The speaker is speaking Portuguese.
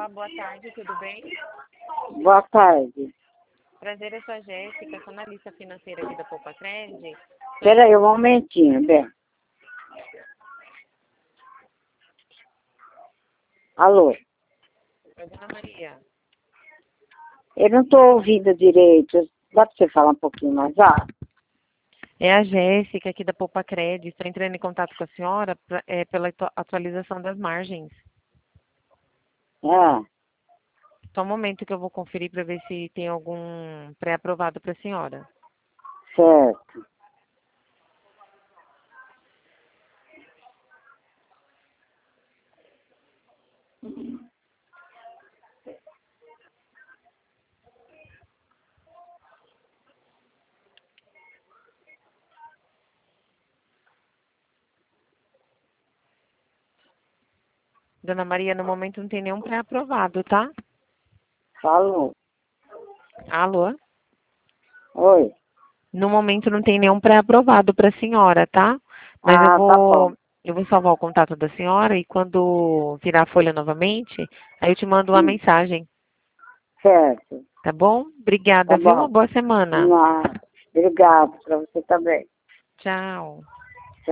Olá, boa tarde, tudo bem? Boa tarde. Prazer, eu sou a Jéssica, sou analista financeira aqui da Poupa Cred. Espera aí um momentinho, Bé. Alô? Oi, Dona Maria. Eu não estou ouvindo direito. Dá para você falar um pouquinho mais alto? É a Jéssica aqui da Poupa Cred, estou entrando em contato com a senhora pela atualização das margens. Ah, Só um momento que eu vou conferir para ver se tem algum pré-aprovado para a senhora. certo. Dona Maria, no momento não tem nenhum pré-aprovado, tá? Falou. Alô? Oi. No momento não tem nenhum pré-aprovado para a senhora, tá? Mas Ah, tá bom. eu vou salvar o contato da senhora e quando virar a folha novamente, aí eu te mando uma mensagem, Certo. tá bom? Tá Obrigada, viu? Uma bom. boa semana. Obrigado para você também. Tchau.